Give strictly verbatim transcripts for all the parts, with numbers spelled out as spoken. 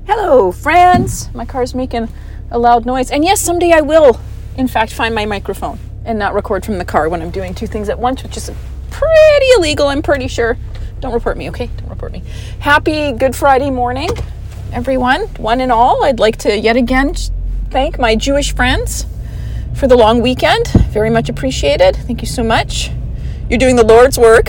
Hello, friends. My car's making a loud noise. And yes, someday I will, in fact, find my microphone and not record from the car when I'm doing two things at once, which is pretty illegal, I'm pretty sure. Don't report me, okay? Don't report me. Happy Good Friday morning, everyone. One and all, I'd like to yet again thank my Jewish friends for the long weekend. Very much appreciated. Thank you so much. You're doing the Lord's work.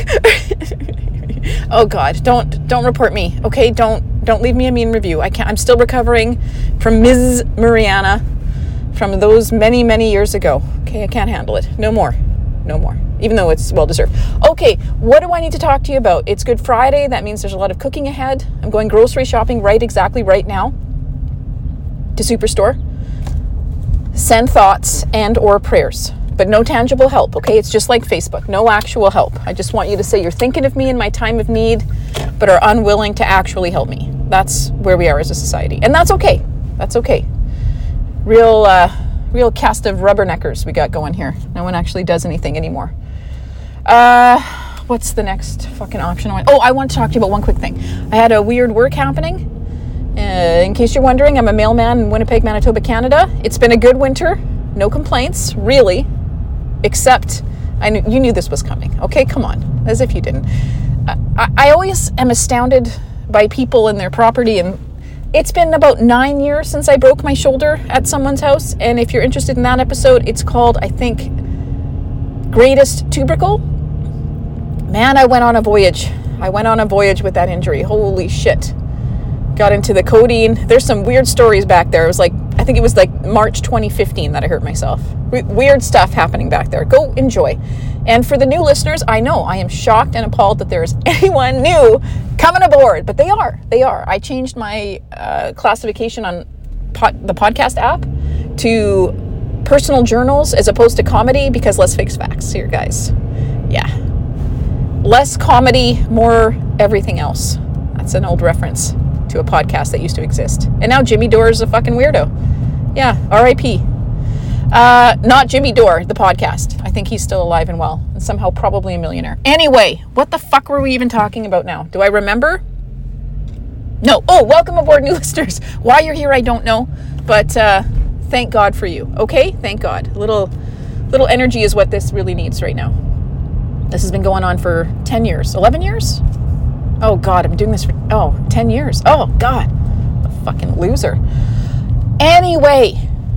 Oh God, don't don't report me, okay? Don't don't leave me a mean review. I can't. I'm still recovering from Miz Mariana from those many many years ago. Okay, I can't handle it. No more, no more. Even though it's well deserved. Okay, what do I need to talk to you about? It's Good Friday. That means there's a lot of cooking ahead. I'm going grocery shopping right exactly right now to Superstore. Send thoughts and or prayers. But no tangible help, okay? It's just like Facebook. No actual help. I just want you to say you're thinking of me in my time of need, but are unwilling to actually help me. That's where we are as a society. And that's okay. That's okay. Real uh, real cast of rubberneckers we got going here. No one actually does anything anymore. Uh, what's the next fucking option? Oh, I want to talk to you about one quick thing. I had a weird work happening. Uh, in case you're wondering, I'm a mailman in Winnipeg, Manitoba, Canada. It's been a good winter. No complaints, really. Except, I knew, you knew this was coming. Okay, come on, as if you didn't. I, I always am astounded by people and their property, and it's been about nine years since I broke my shoulder at someone's house, and if you're interested in that episode, it's called, I think, Greatest Tubercle. Man, I went on a voyage. I went on a voyage with that injury. Holy shit. Got into the codeine. There's some weird stories back there. It was like, I think it was like March twenty fifteen that I hurt myself. We- weird stuff happening back there. Go enjoy. And for the new listeners, I know I am shocked and appalled that there is anyone new coming aboard, but they are. They are. I changed my uh, classification on pod- the podcast app to personal journals as opposed to comedy because let's face facts here, guys. Yeah. Less comedy, more everything else. That's an old reference to a podcast that used to exist. And now Jimmy Dore is a fucking weirdo. Yeah, R I P Uh, not Jimmy Dore, the podcast. I think he's still alive and well, and somehow probably a millionaire. Anyway, what the fuck were we even talking about now? Do I remember? No. Oh, welcome aboard, new listeners. Why you're here, I don't know, but uh, thank God for you. Okay, thank God. Little, little energy is what this really needs right now. This has been going on for ten years, eleven years. Oh God, I'm doing this for oh ten years. Oh God, the fucking loser. Anyway.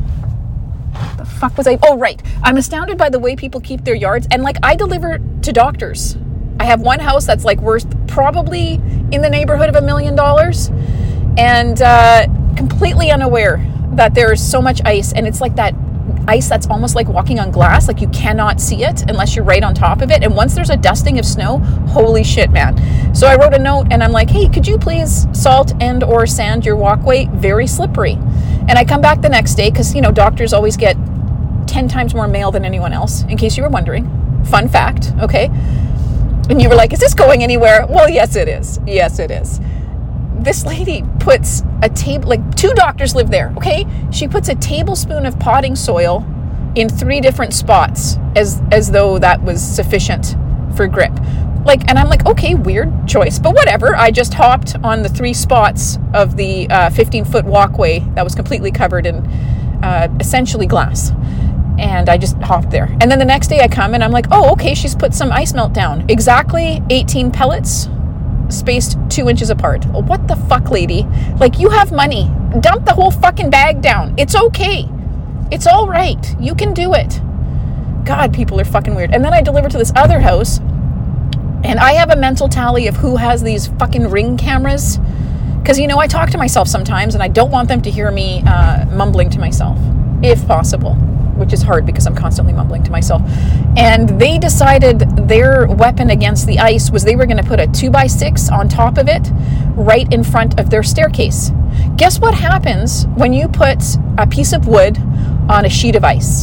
The fuck was I? Oh, right. I'm astounded by the way people keep their yards. And like, I deliver to doctors. I have one house that's like worth probably in the neighborhood of a million dollars. And uh, completely unaware that there's so much ice. And it's like that ice that's almost like walking on glass. Like you cannot see it unless you're right on top of it. And once there's a dusting of snow, holy shit, man. So I wrote a note and I'm like, hey, could you please salt and or sand your walkway? Very slippery. And I come back the next day because, you know, doctors always get ten times more mail than anyone else, in case you were wondering. Fun fact, okay? And you were like, is this going anywhere? Well, yes, it is. Yes, it is. This lady puts a table, like two doctors live there, okay? She puts a tablespoon of potting soil in three different spots as as though that was sufficient for grip. Like, and I'm like, okay, weird choice, but whatever. I just hopped on the three spots of the uh, fifteen foot walkway that was completely covered in uh, essentially glass. And I just hopped there. And then the next day I come and I'm like, oh, okay, she's put some ice melt down. Exactly eighteen pellets spaced two inches apart. Oh, what the fuck, lady? Like, you have money. Dump the whole fucking bag down. It's okay. It's all right. You can do it. God, people are fucking weird. And then I deliver to this other house. And I have a mental tally of who has these fucking Ring cameras. Because, you know, I talk to myself sometimes and I don't want them to hear me uh, mumbling to myself, if possible, which is hard because I'm constantly mumbling to myself. And they decided their weapon against the ice was they were going to put a two by six on top of it right in front of their staircase. Guess what happens when you put a piece of wood on a sheet of ice?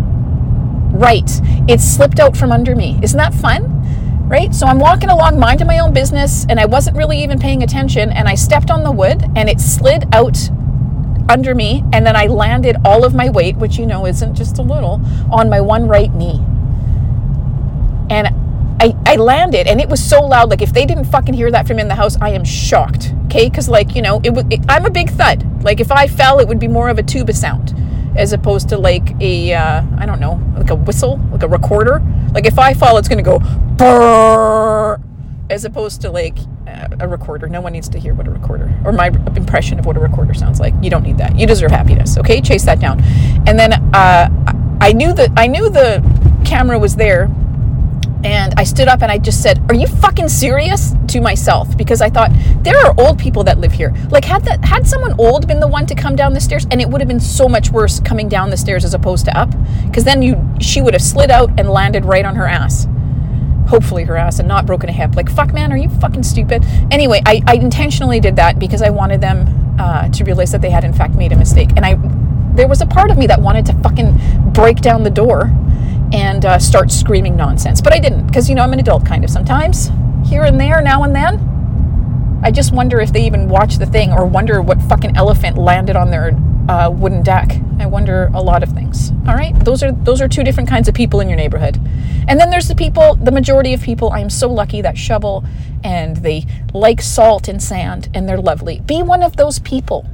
Right. It slipped out from under me. Isn't that fun? Right? So I'm walking along, minding my own business, and I wasn't really even paying attention, and I stepped on the wood, and it slid out under me, and then I landed all of my weight, which you know isn't just a little, on my one right knee. And I, I landed, and it was so loud. Like, if they didn't fucking hear that from in the house, I am shocked. Okay, because like, you know, it would. I'm a big thud. Like, if I fell, it would be more of a tuba sound, as opposed to like a uh, I don't know, like a whistle, like a recorder. Like, if I fall, it's gonna go brrr, as opposed to like uh, a recorder. No one needs to hear what a recorder, or my impression of what a recorder sounds like. You don't need that. You deserve happiness. Okay, chase that down. And then uh, I knew that I knew the camera was there. And I stood up and I just said, "Are you fucking serious?" to myself, because I thought, there are old people that live here. Like, had that had someone old been the one to come down the stairs, and it would have been so much worse coming down the stairs as opposed to up, because then you she would have slid out and landed right on her ass. Hopefully her ass, and not broken a hip. Like, fuck, man, are you fucking stupid? Anyway, I, I intentionally did that because I wanted them uh, to realize that they had in fact made a mistake. And I there was a part of me that wanted to fucking break down the door and uh, start screaming nonsense. But I didn't, because, you know, I'm an adult kind of sometimes. Here and there, now and then. I just wonder if they even watch the thing, or wonder what fucking elephant landed on their uh, wooden deck. I wonder a lot of things. All right? Those are those are two different kinds of people in your neighborhood. And then there's the people, the majority of people, I am so lucky, that shovel, and they like salt and sand, and they're lovely. Be one of those people.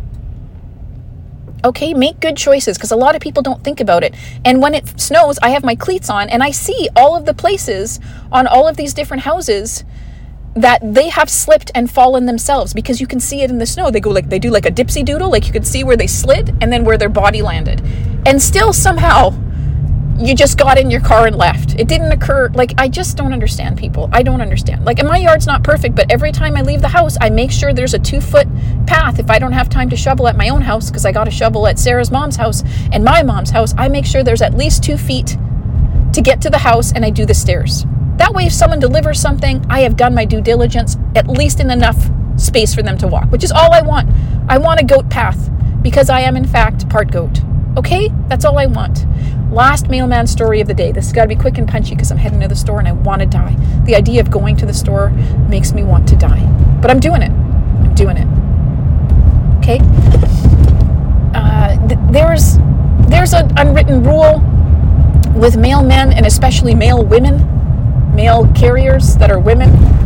Okay, make good choices, because a lot of people don't think about it. And when it snows, I have my cleats on, and I see all of the places on all of these different houses that they have slipped and fallen themselves, because you can see it in the snow. They go like, they do like a dipsy doodle, like you could see where they slid and then where their body landed. And still somehow you just got in your car and left. It didn't occur. Like, I just don't understand people. I don't understand. Like, and my yard's not perfect, but every time I leave the house, I make sure there's a two foot path. If I don't have time to shovel at my own house, because I got to shovel at Sarah's mom's house and my mom's house, I make sure there's at least two feet to get to the house, and I do the stairs. That way, if someone delivers something, I have done my due diligence, at least in enough space for them to walk, which is all I want. I want a goat path, because I am in fact part goat. Okay? That's all I want. Last mailman story of the day. This has got to be quick and punchy, because I'm heading to the store and I want to die. The idea of going to the store makes me want to die. But I'm doing it. I'm doing it. Okay? Uh, th- there's there's an unwritten rule with mailmen, and especially mail women, mail carriers that are women.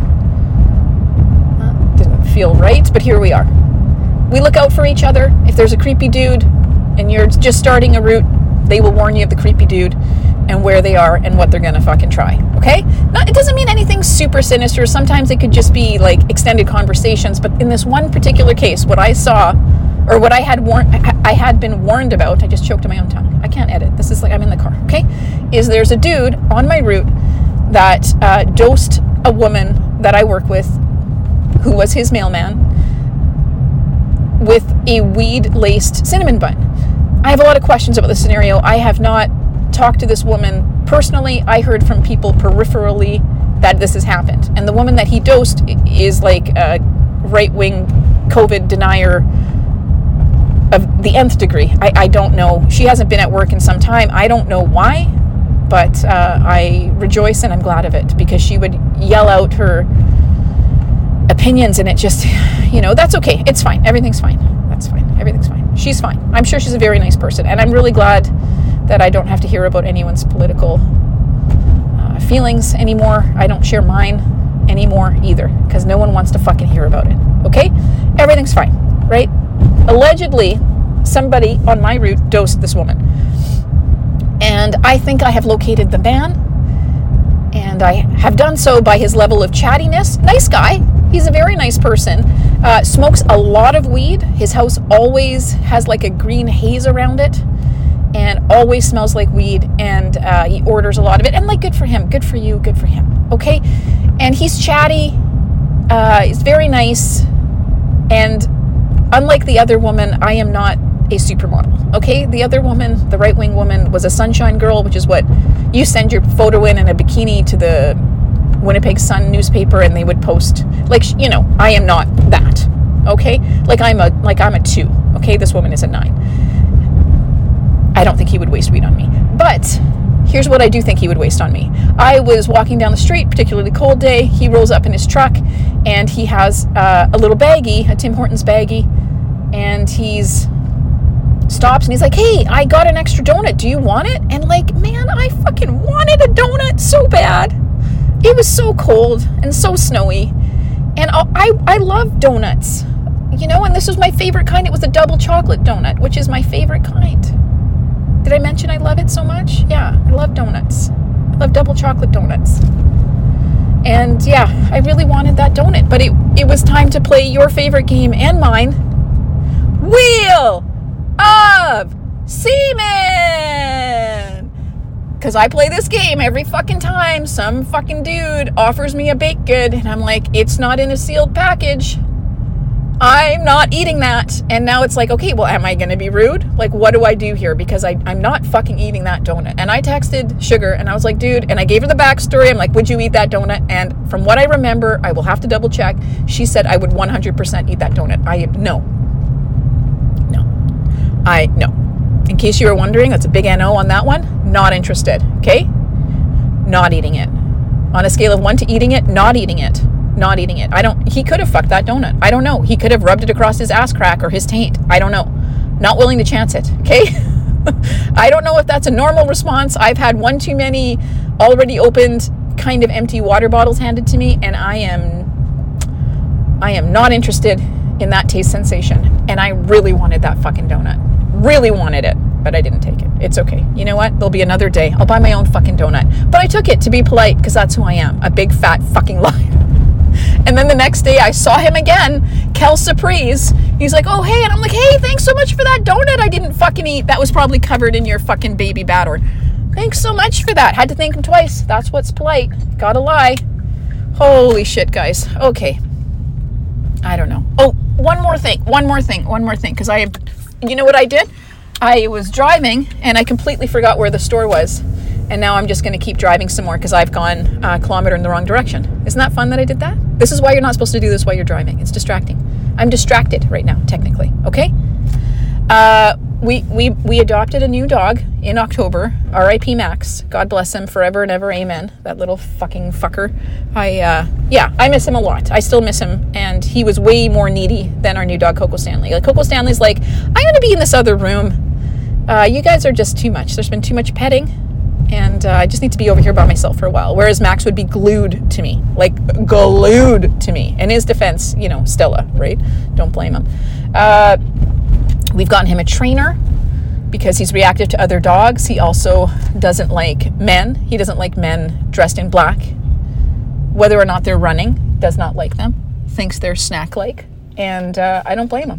Uh, didn't feel right, but here we are. We look out for each other. If there's a creepy dude and you're just starting a route, they will warn you of the creepy dude and where they are and what they're gonna fucking try. Okay? Not, it doesn't mean anything super sinister. Sometimes it could just be like extended conversations. But in this one particular case, what I saw, or what I had warned, I had been warned about. I just choked on my own tongue. I can't edit. This is like I'm in the car. Okay? Is there's a dude on my route that uh, dosed a woman that I work with, who was his mailman, with a weed-laced cinnamon bun. I have a lot of questions about the scenario. I have not talked to this woman personally. I heard from people peripherally that this has happened. And the woman that he dosed is like a right-wing COVID denier of the nth degree. I, I don't know. She hasn't been at work in some time. I don't know why, but uh, I rejoice and I'm glad of it, because she would yell out her opinions, and it just, you know, that's okay. It's fine. Everything's fine. That's fine. Everything's fine. She's fine. I'm sure she's a very nice person, and I'm really glad that I don't have to hear about anyone's political uh, feelings anymore. I don't share mine anymore either, because no one wants to fucking hear about it. Okay? Everything's fine, right? Allegedly, somebody on my route dosed this woman, and I think I have located the man, and I have done so by his level of chattiness. Nice guy. He's a very nice person. Uh, smokes a lot of weed. His house always has like a green haze around it, and always smells like weed. And uh, he orders a lot of it. And like, good for him. Good for you. Good for him. Okay? And he's chatty. Uh, he's very nice. And unlike the other woman, I am not a supermodel. Okay? The other woman, the right-wing woman, was a sunshine girl, which is what you send your photo in in a bikini to the Winnipeg Sun newspaper, and they would post, like, you know, I am not that. Okay? Like I'm a like I'm a two. Okay? This woman is a nine. I don't think he would waste weed on me. But here's what I do think he would waste on me. I was walking down the street, particularly cold day. He rolls up in his truck, and he has uh, a little baggie, a Tim Hortons baggie, and he's stops and he's like, "Hey, I got an extra donut. Do you want it?" And like, man, I fucking wanted a donut so bad. it was so cold and so snowy. And I, I love donuts, you know, and this was my favorite kind. It was a double chocolate donut, which is my favorite kind. Did I mention I love it so much? Yeah, I love donuts. I love double chocolate donuts. And yeah, I really wanted that donut, but it, it was time to play your favorite game and mine, Wheel of Semen. Because I play this game every fucking time some fucking dude offers me a baked good, and I'm like, it's not in a sealed package. I'm not eating that. And now it's like, okay, well, am I going to be rude? Like, what do I do here? Because I, I'm not fucking eating that donut. And I texted Sugar and I was like, dude, and I gave her the backstory. I'm like, would you eat that donut? And from what I remember, I will have to double check. She said I would one hundred percent eat that donut. I, no. No. I, no. In case you were wondering, that's a big N O on that one. Not interested. Okay? Not eating it. On a scale of one to eating it, not eating it. Not eating it. I don't, he could have fucked that donut. I don't know. He could have rubbed it across his ass crack or his taint. I don't know. Not willing to chance it. Okay. I don't know if that's a normal response. I've had one too many already opened kind of empty water bottles handed to me, and I am, I am not interested in that taste sensation. And I really wanted that fucking donut. Really wanted it, but I didn't take it. It's okay. You know what? There'll be another day. I'll buy my own fucking donut. But I took it to be polite because that's who I am. A big fat fucking liar. And then the next day I saw him again, Kel Surprise. He's like, oh, hey. And I'm like, hey, thanks so much for that donut I didn't fucking eat. That was probably covered in your fucking baby batter. Thanks so much for that. Had to thank him twice. That's what's polite. Gotta lie. Holy shit, guys. Okay. I don't know. Oh, one more thing. One more thing. One more thing. Because I, you know what I did? I was driving and I completely forgot where the store was. And now I'm just going to keep driving some more because I've gone a kilometer in the wrong direction. Isn't that fun that I did that? This is why you're not supposed to do this while you're driving. It's distracting. I'm distracted right now, technically. Okay? Uh, we, we, we adopted a new dog in October. R I P Max. God bless him forever and ever. Amen. That little fucking fucker. I, uh, yeah, I miss him a lot. I still miss him. And he was way more needy than our new dog, Coco Stanley. Like, Coco Stanley's like, I'm going to be in this other room. Uh, you guys are just too much. There's been too much petting. And uh, I just need to be over here by myself for a while. Whereas Max would be glued to me. Like, glued to me. In his defense, you know, Stella, right? Don't blame him. Uh, we've gotten him a trainer because he's reactive to other dogs. He also doesn't like men. He doesn't like men dressed in black. Whether or not they're running, does not like them. Thinks they're snack-like. And uh, I don't blame him.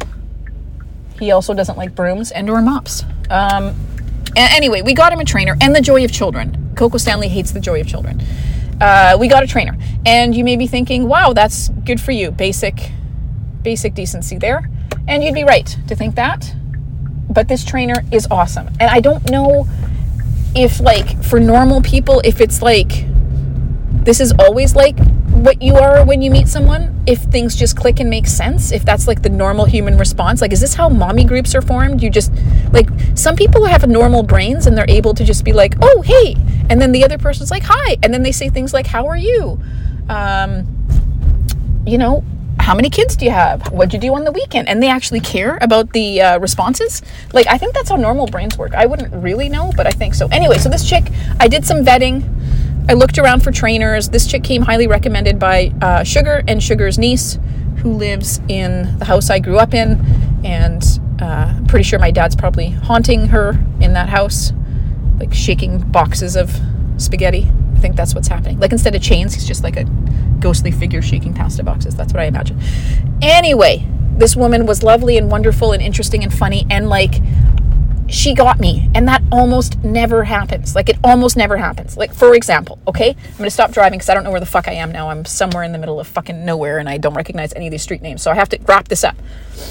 He also doesn't like brooms and or mops. Um... Anyway, we got him a trainer and the joy of children. Coco Stanley hates the joy of children. Uh, we got a trainer. And you may be thinking, wow, that's good for you. Basic, basic decency there. And you'd be right to think that. But this trainer is awesome. And I don't know if, like, for normal people, if it's like, this is always like what you are when you meet someone, if things just click and make sense, if that's like the normal human response. Like, is this how mommy groups are formed? You just, like, some people have normal brains and they're able to just be like, oh, hey, and then the other person's like, hi, and then they say things like, how are you? Um, you know, how many kids do you have? What'd you do on the weekend? And they actually care about the uh, responses. Like, I think that's how normal brains work. I wouldn't really know, but I think so. Anyway, so this chick, I did some vetting. I looked around for trainers. This chick came highly recommended by uh, Sugar and Sugar's niece, who lives in the house I grew up in. And uh, I'm pretty sure my dad's probably haunting her in that house, like shaking boxes of spaghetti. I think that's what's happening. Like, instead of chains, he's just like a ghostly figure shaking pasta boxes. That's what I imagine. Anyway, this woman was lovely and wonderful and interesting and funny. And, like, she got me, and that almost never happens. Like, it almost never happens. Like, for example, okay, I'm going to stop driving because I don't know where the fuck I am now. I'm somewhere in the middle of fucking nowhere, and I don't recognize any of these street names, so I have to wrap this up.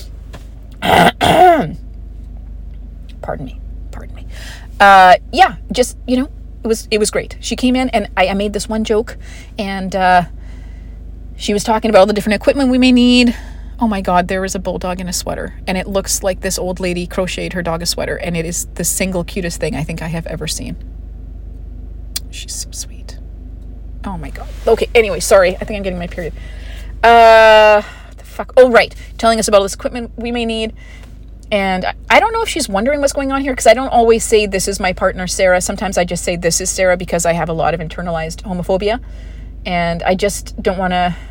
Pardon me. Pardon me. Uh, yeah, just, you know, it was it was great. She came in, and I, I made this one joke, and uh, she was talking about all the different equipment we may need. Oh my God, there is a bulldog in a sweater, and it looks like this old lady crocheted her dog a sweater, and it is the single cutest thing I think I have ever seen. She's so sweet. Oh my God. Okay, anyway, sorry. I think I'm getting my period. Uh, what the fuck? Oh, right. Telling us about all this equipment we may need. And I don't know if she's wondering what's going on here, because I don't always say this is my partner, Sarah. Sometimes I just say this is Sarah because I have a lot of internalized homophobia. And I just don't want to...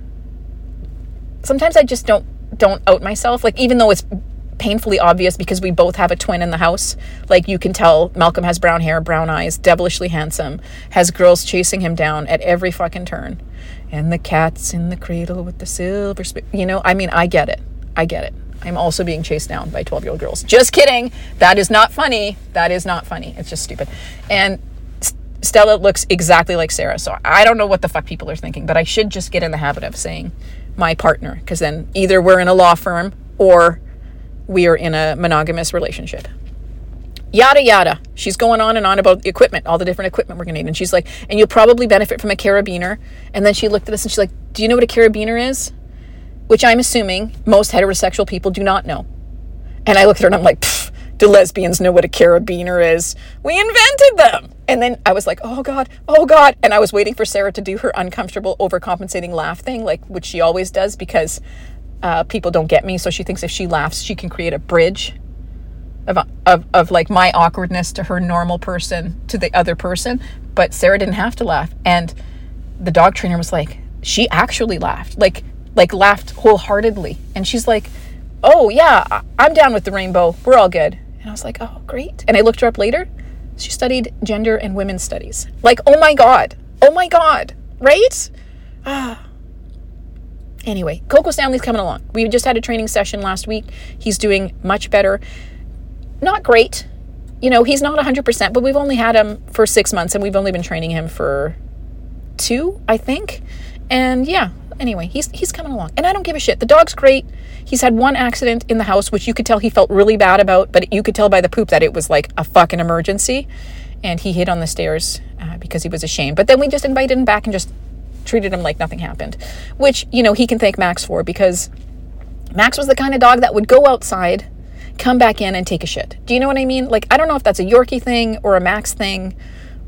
Sometimes I just don't don't out myself. Like, even though it's painfully obvious because we both have a twin in the house. Like, you can tell Malcolm has brown hair, brown eyes, devilishly handsome, has girls chasing him down at every fucking turn. And the cat's in the cradle with the silver spoon. You know, I mean, I get it. I get it. I'm also being chased down by twelve-year-old girls. Just kidding. That is not funny. That is not funny. It's just stupid. And Stella looks exactly like Sarah. So I don't know what the fuck people are thinking, but I should just get in the habit of saying my partner, because then either we're in a law firm or we are in a monogamous relationship. Yada, yada. She's going on and on about the equipment, all the different equipment we're going to need. And she's like, and you'll probably benefit from a carabiner. And then she looked at us and she's like, do you know what a carabiner is? Which I'm assuming most heterosexual people do not know. And I looked at her and I'm like, pfft, do lesbians know what a carabiner is? We invented them. And then I was like, oh God, oh God. And I was waiting for Sarah to do her uncomfortable, overcompensating laugh thing, like which she always does, because uh, people don't get me. So she thinks if she laughs, she can create a bridge of, of, of like my awkwardness to her normal person to the other person. But Sarah didn't have to laugh. And the dog trainer was like, she actually laughed, like, like laughed wholeheartedly. And she's like, oh yeah, I'm down with the rainbow. We're all good. And I was like, oh, great. And I looked her up later. She studied gender and women's studies. Like, oh my God. Oh my God. Right? Ah. Anyway, Coco Stanley's coming along. We just had a training session last week. He's doing much better. Not great. You know, he's not one hundred percent, but we've only had him for six months and we've only been training him for two, I think. And yeah, anyway, he's he's coming along. And I don't give a shit. The dog's great. He's had one accident in the house, which you could tell he felt really bad about, but you could tell by the poop that it was like a fucking emergency. And he hid on the stairs uh, because he was ashamed. But then we just invited him back and just treated him like nothing happened, which, you know, he can thank Max for, because Max was the kind of dog that would go outside, come back in and take a shit. Do you know what I mean? Like, I don't know if that's a Yorkie thing or a Max thing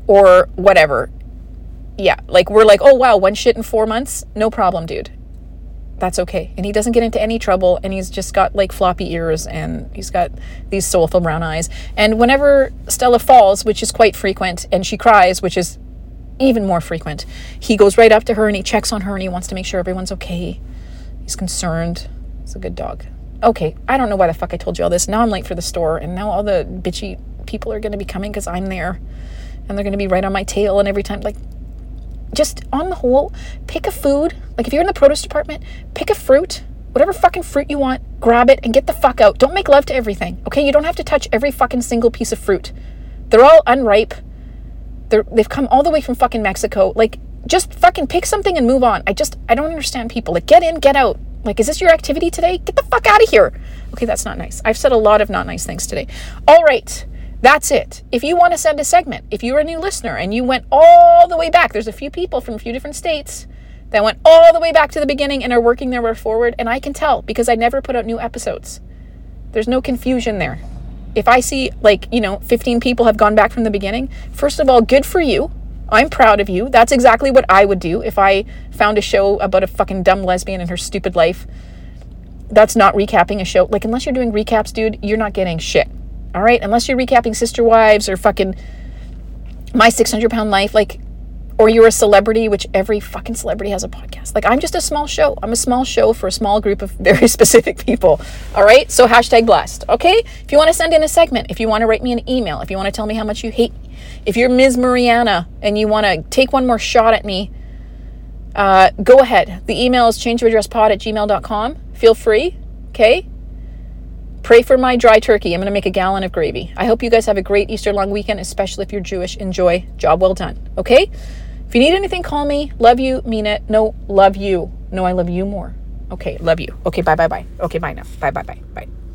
or whatever. Yeah, like we're like, oh wow, one shit in four months? No problem, dude. That's okay. And he doesn't get into any trouble, and he's just got like floppy ears, and he's got these soulful brown eyes. And whenever Stella falls, which is quite frequent, and she cries, which is even more frequent, he goes right up to her and he checks on her and he wants to make sure everyone's okay. He's concerned. He's a good dog. Okay, I don't know why the fuck I told you all this. Now I'm late for the store, and now all the bitchy people are going to be coming because I'm there, and they're going to be right on my tail, and every time, like, just on the whole, pick a food. Like, if you're in the produce department, pick a fruit, whatever fucking fruit you want, grab it and get the fuck out. Don't make love to everything, okay? You don't have to touch every fucking single piece of fruit. They're all unripe. They're, they've come all the way from fucking Mexico. Like, just fucking pick something and move on. I just, I don't understand people. Like, get in, get out. Like, is this your activity today? Get the fuck out of here. Okay, that's not nice. I've said a lot of not nice things today. All right. That's it. If you want to send a segment, if you're a new listener and you went all the way back, there's a few people from a few different states that went all the way back to the beginning and are working their way forward. And I can tell because I never put out new episodes. There's no confusion there. If I see, like, you know, fifteen people have gone back from the beginning, first of all, good for you. I'm proud of you. That's exactly what I would do if I found a show about a fucking dumb lesbian and her stupid life. That's not recapping a show. Like, unless you're doing recaps, dude, you're not getting shit. All right, unless you're recapping Sister Wives or fucking My six hundred pound Life, like, or you're a celebrity, which every fucking celebrity has a podcast. Like, I'm just a small show. I'm a small show for a small group of very specific people. All right, so hashtag blessed. Okay, if you want to send in a segment, if you want to write me an email, if you want to tell me how much you hate me, if you're Miz Mariana and you want to take one more shot at me, uh, go ahead. The email is changeofaddresspod at gmail dot com. Feel free. Okay. Pray for my dry turkey. I'm going to make a gallon of gravy. I hope you guys have a great Easter long weekend, especially if you're Jewish. Enjoy. Job well done. Okay? If you need anything, call me. Love you. Mean it. No, love you. No, I love you more. Okay, love you. Okay, bye, bye, bye. Okay, bye now. Bye, bye, bye, bye.